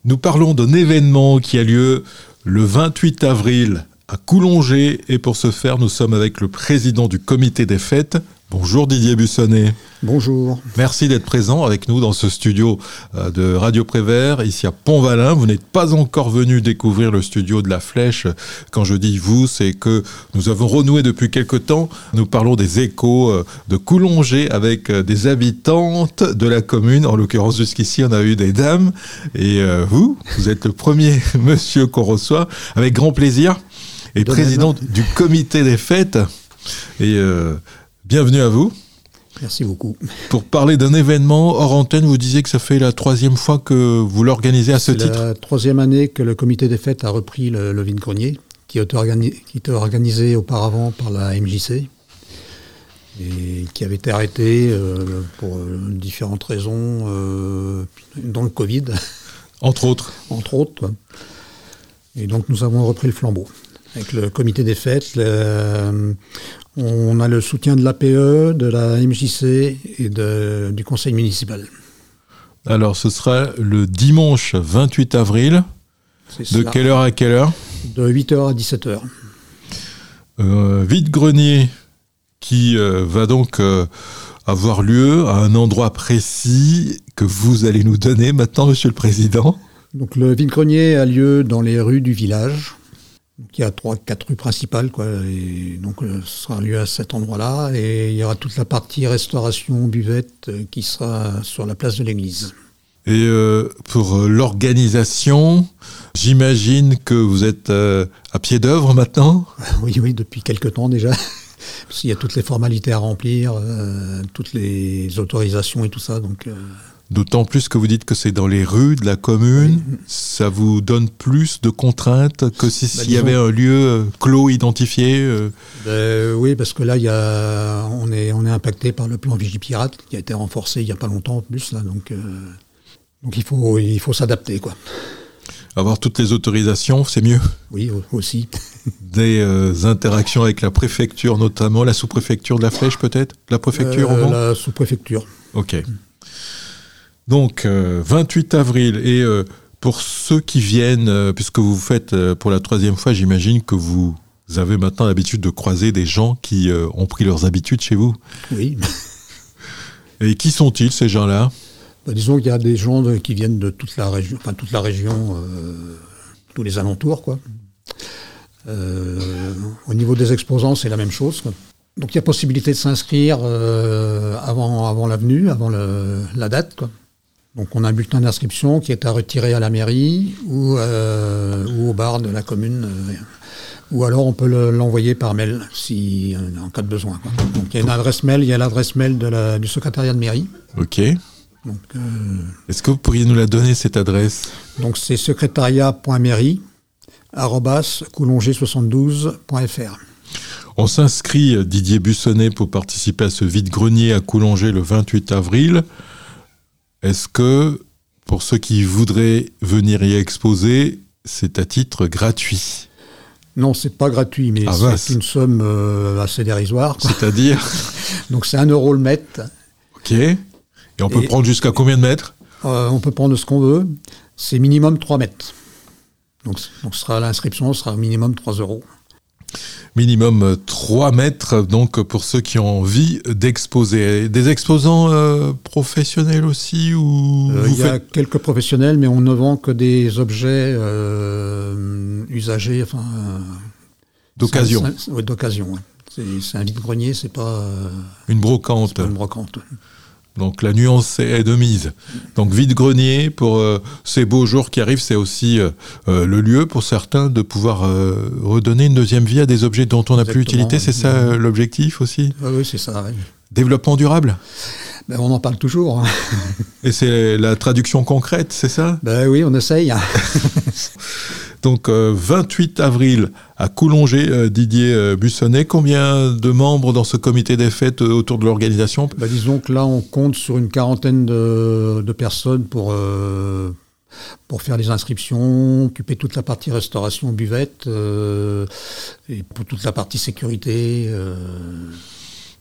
Nous parlons d'un événement qui a lieu le 28 avril à Coulongers. Et pour ce faire, nous sommes avec le président du comité des fêtes. Bonjour Didier Bussonnet. Bonjour. Merci d'être présent avec nous dans ce studio de Radio Prévert, ici à Pont-Valin. Vous n'êtes pas encore venu découvrir le studio de la Flèche. Quand je dis vous, c'est que nous avons renoué depuis quelque temps. Nous parlons des échos de Coulongers avec des habitantes de la commune. En l'occurrence, jusqu'ici, on a eu des dames. Et vous êtes le premier monsieur qu'on reçoit avec grand plaisir. Et président du comité des fêtes. Et bienvenue à vous. Merci beaucoup. Pour parler d'un événement hors antenne, vous disiez que ça fait la 3e fois que vous l'organisez à ce titre. C'est la 3e année que le comité des fêtes a repris le vide-grenier, qui était organisé auparavant par la MJC et qui avait été arrêté pour différentes raisons, dont le Covid. Entre autres. Entre autres. Et donc nous avons repris le flambeau. Avec le comité des fêtes, on a le soutien de l'APE, de la MJC et du conseil municipal. Alors ce sera le dimanche 28 avril. De quelle heure à quelle heure ? De 8h à 17h. Vide-grenier qui va donc avoir lieu à un endroit précis que vous allez nous donner maintenant, Monsieur le Président. Donc le vide-grenier a lieu dans les rues du village. Donc, il y a 3-4 rues principales, quoi, et donc ce sera lieu à cet endroit-là, et il y aura toute la partie restauration, buvette, qui sera sur la place de l'église. Et pour l'organisation, j'imagine que vous êtes à pied d'œuvre maintenant ? Oui, depuis quelque temps déjà. Parce qu'il y a toutes les formalités à remplir, toutes les autorisations et tout ça, donc... D'autant plus que vous dites que c'est dans les rues de la commune, oui. Ça vous donne plus de contraintes que s'il y avait un lieu clos identifié Oui, parce que là, on est impacté par le plan Vigipirate, qui a été renforcé il n'y a pas longtemps en plus, là, donc il faut s'adapter, quoi. Avoir toutes les autorisations, c'est mieux. Oui, aussi. Des interactions avec la préfecture, notamment la sous-préfecture de la Flèche, peut-être ? La préfecture au moins ? La sous-préfecture. Ok. Donc, 28 avril, et pour ceux qui viennent, puisque vous faites pour la 3e fois, j'imagine que vous avez maintenant l'habitude de croiser des gens qui ont pris leurs habitudes chez vous. Oui. Et qui sont-ils, ces gens-là ? Disons qu'il y a des gens qui viennent de toute la région, tous les alentours, quoi. Au niveau des exposants, c'est la même chose, quoi. Donc il y a possibilité de s'inscrire avant la venue, avant la date, quoi. Donc on a un bulletin d'inscription qui est à retirer à la mairie ou au bar de la commune, ou alors on peut l'envoyer par mail en cas de besoin, quoi. Donc il y a l'adresse mail du secrétariat de mairie. Ok. Donc, est-ce que vous pourriez nous la donner, cette adresse ? Donc c'est secrétariat.mairie@coulongers72.fr. On s'inscrit, Didier Bussonnet, pour participer à ce vide-grenier à Coulongers le 28 avril. Est-ce que, pour ceux qui voudraient venir y exposer, c'est à titre gratuit ? Non, c'est pas gratuit, mais c'est une somme assez dérisoire, quoi. C'est-à-dire ? Donc c'est 1 € le mètre. Ok. Et on peut prendre jusqu'à combien de mètres ? On peut prendre ce qu'on veut. C'est minimum 3 mètres. Donc l'inscription sera minimum 3 €. Minimum 3 mètres, donc pour ceux qui ont envie d'exposer. Des exposants professionnels aussi ou il y a quelques professionnels, mais on ne vend que des objets usagés, d'occasion. Oui, d'occasion, ouais. C'est un vide-grenier, c'est pas... Une brocante. C'est pas une brocante. Donc la nuance est de mise. Donc vide-grenier, pour ces beaux jours qui arrivent, c'est aussi le lieu pour certains de pouvoir redonner une deuxième vie à des objets dont on n'a plus utilité. C'est ça l'objectif aussi ? Oui, c'est ça. Oui. Développement durable ? On en parle toujours. Et c'est la traduction concrète, c'est ça ? Oui, on essaye. Donc 28 avril à Coulongers, Didier Bussonnet. Combien de membres dans ce comité des fêtes autour de l'organisation ? Disons que là, on compte sur une quarantaine de personnes pour faire les inscriptions, occuper toute la partie restauration, buvette, et pour toute la partie sécurité.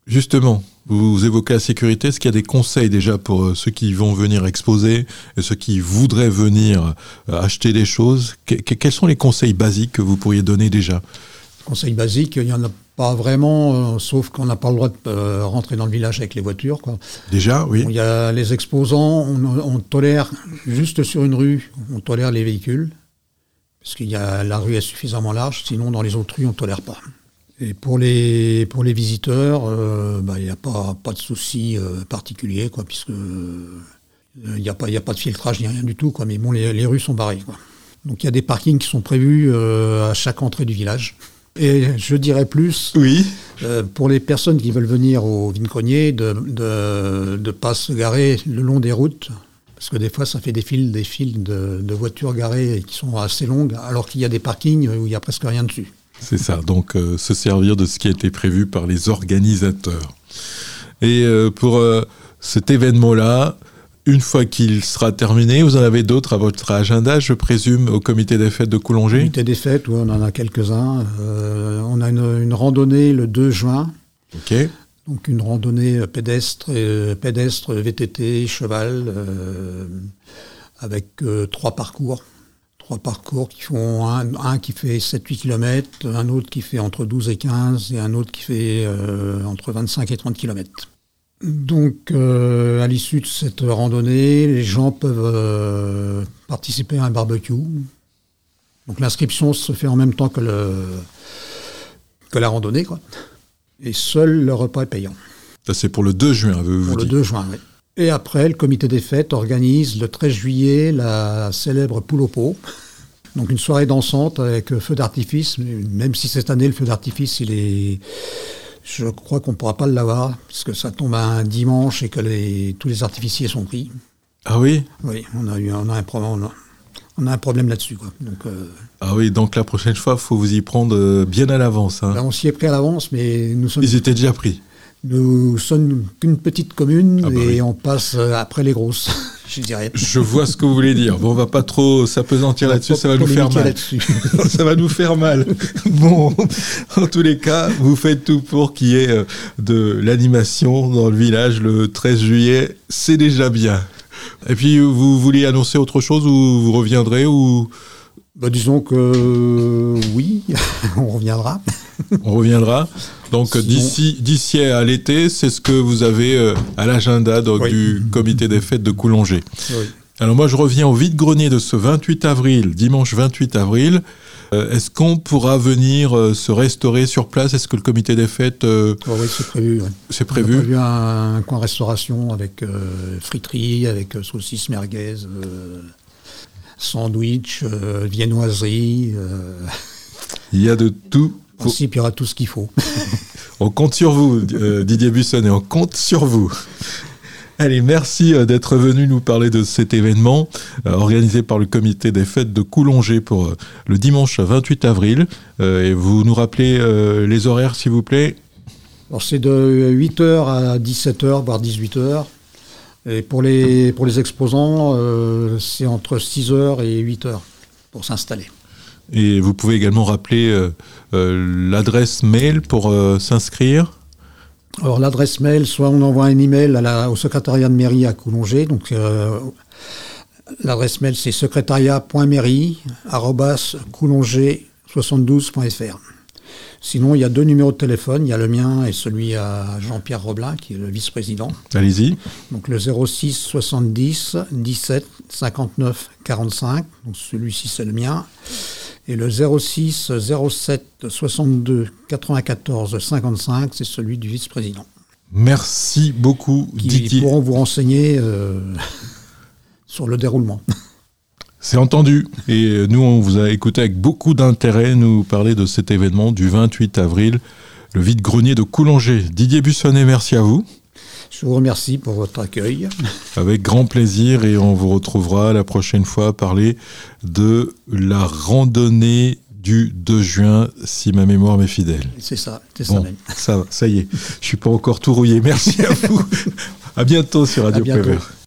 Justement, vous évoquez la sécurité. Est-ce qu'il y a des conseils déjà pour ceux qui vont venir exposer et ceux qui voudraient venir acheter des choses? Quels sont les conseils basiques que vous pourriez donner déjà? Conseils basiques, il n'y en a pas vraiment, sauf qu'on n'a pas le droit de rentrer dans le village avec les voitures, quoi. Déjà, oui. Il y a les exposants, on tolère, juste sur une rue, on tolère les véhicules, parce qu'il y a, la rue est suffisamment large, sinon dans les autres rues, on ne tolère pas. Et pour les visiteurs, il n'y a pas de souci particulier, quoi, puisque il n'y a pas de filtrage, ni rien du tout, quoi, mais bon, les rues sont barrées, quoi. Donc il y a des parkings qui sont prévus à chaque entrée du village. Et je dirais plus, oui. Pour les personnes qui veulent venir au Vide-Grenier, de pas se garer le long des routes, parce que des fois ça fait des files de voitures garées qui sont assez longues, alors qu'il y a des parkings où il n'y a presque rien dessus. C'est ça, donc se servir de ce qui a été prévu par les organisateurs. Et pour cet événement-là, une fois qu'il sera terminé, vous en avez d'autres à votre agenda, je présume, au comité des fêtes de Coulongers? Comité des fêtes, oui, on en a quelques-uns. On a une randonnée le 2 juin. Ok. Donc une randonnée pédestre, VTT, cheval, avec 3 parcours. 3 parcours qui font un qui fait 7-8 km, un autre qui fait entre 12 et 15 et un autre qui fait entre 25 et 30 km. Donc, à l'issue de cette randonnée, les gens peuvent participer à un barbecue. Donc, l'inscription se fait en même temps que la randonnée, quoi. Et seul le repas est payant. Ça, c'est pour le 2 juin, vous Pour dites. Le 2 juin, oui. Et après, le comité des fêtes organise le 13 juillet la célèbre poule au pot. Donc, une soirée dansante avec feu d'artifice, même si cette année, le feu d'artifice, je crois qu'on ne pourra pas l'avoir, parce que ça tombe un dimanche et que tous les artificiers sont pris. Ah oui? Oui, on a un problème là-dessus, quoi. Donc, ah oui, donc la prochaine fois, il faut vous y prendre bien à l'avance. Hein. On s'y est pris à l'avance, mais nous sommes... Ils étaient déjà pris. Nous sommes qu'une petite commune et oui. on passe après les grosses, je dirais. Je vois ce que vous voulez dire. Bon, on va pas trop s'apesantir là-dessus, ça va nous faire mal. Ça va nous faire mal. Bon, en tous les cas, vous faites tout pour qu'il y ait de l'animation dans le village le 13 juillet. C'est déjà bien. Et puis, vous vouliez annoncer autre chose ou vous reviendrez ou... Disons que oui, on reviendra. On reviendra. Donc d'ici à l'été, c'est ce que vous avez à l'agenda du comité des fêtes de Coulongers. Oui. Alors moi, je reviens au vide-grenier de ce 28 avril, dimanche 28 avril. Est-ce qu'on pourra venir se restaurer sur place? Est-ce que le comité des fêtes... Oui, c'est prévu. Ouais. C'est prévu. On a prévu un coin restauration avec friterie, avec saucisses merguez, sandwich, viennoiserie. Il y a de tout. En principe, il y aura tout ce qu'il faut. On compte sur vous, Didier Buissonnet, on compte sur vous. Allez, merci d'être venu nous parler de cet événement organisé par le comité des fêtes de Coulongers pour le dimanche 28 avril. Et vous nous rappelez les horaires, s'il vous plaît? Alors, c'est de 8h à 17h, voire 18h. Et pour les exposants, c'est entre 6h et 8h pour s'installer. Et vous pouvez également rappeler l'adresse mail pour s'inscrire? Alors l'adresse mail, soit on envoie un email au secrétariat de mairie à Coulongers. Donc l'adresse mail c'est secrétariat.mairie@coulongers72.fr. Sinon, il y a 2 numéros de téléphone. Il y a le mien et celui à Jean-Pierre Roblin, qui est le vice-président. Allez-y. Donc le 06 70 17 59 45. Donc celui-ci, c'est le mien. Et le 06 07 62 94 55, c'est celui du vice-président. Merci beaucoup, Didier. Qui pourront vous renseigner sur le déroulement. C'est entendu. Et nous, on vous a écouté avec beaucoup d'intérêt nous parler de cet événement du 28 avril, le vide-grenier de Coulongers. Didier Buissonnet, merci à vous. Je vous remercie pour votre accueil. Avec grand plaisir, et on vous retrouvera la prochaine fois à parler de la randonnée du 2 juin, si ma mémoire m'est fidèle. C'est ça, ça même. Ça y est, je ne suis pas encore tout rouillé. Merci à vous. À bientôt sur Radio Prévert.